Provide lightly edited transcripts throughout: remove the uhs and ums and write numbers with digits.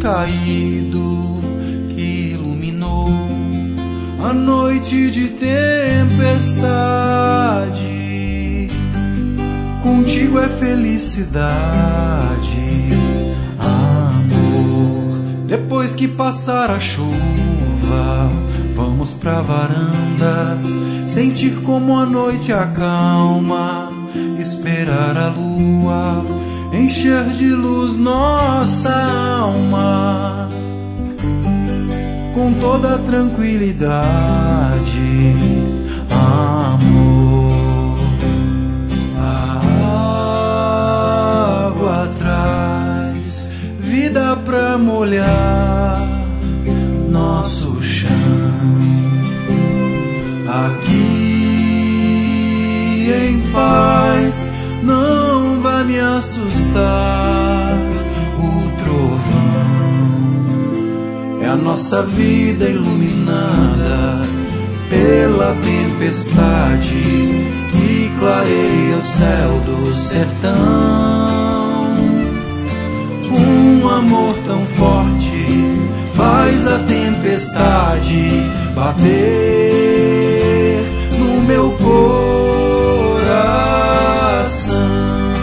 caído que iluminou a noite de tempestade. Contigo é felicidade, amor. Depois que passar a chuva, vamos pra varanda, sentir como a noite acalma, esperar a lua encher de luz nossa alma, com toda a tranquilidade, amor. A água traz vida pra molhar nosso chão. Aqui em paz não vai me assustar o trovão. É a nossa vida iluminada pela tempestade que clareia o céu do sertão. Um amor tão forte faz a tempestade bater no meu coração.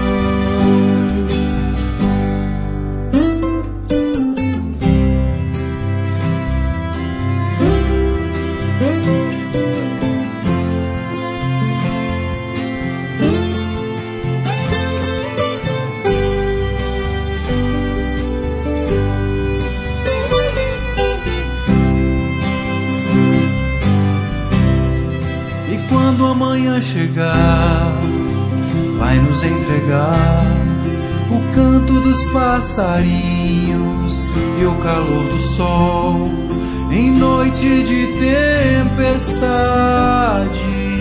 Quando amanhã chegar, vai nos entregar o canto dos passarinhos e o calor do sol em noite de tempestade.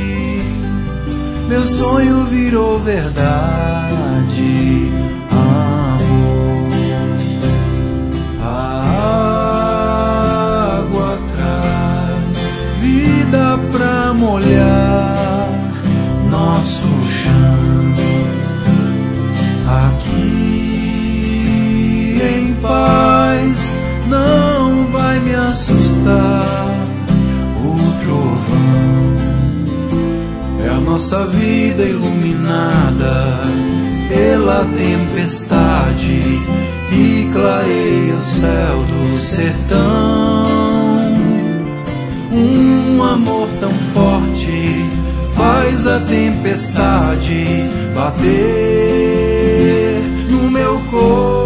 Meu sonho virou verdade, amor. A água traz vida pra molhar nosso chão. Aqui em paz não vai me assustar o trovão. É a nossa vida iluminada pela tempestade que clareia o céu do sertão. Um amor tão forte faz a tempestade bater no meu corpo.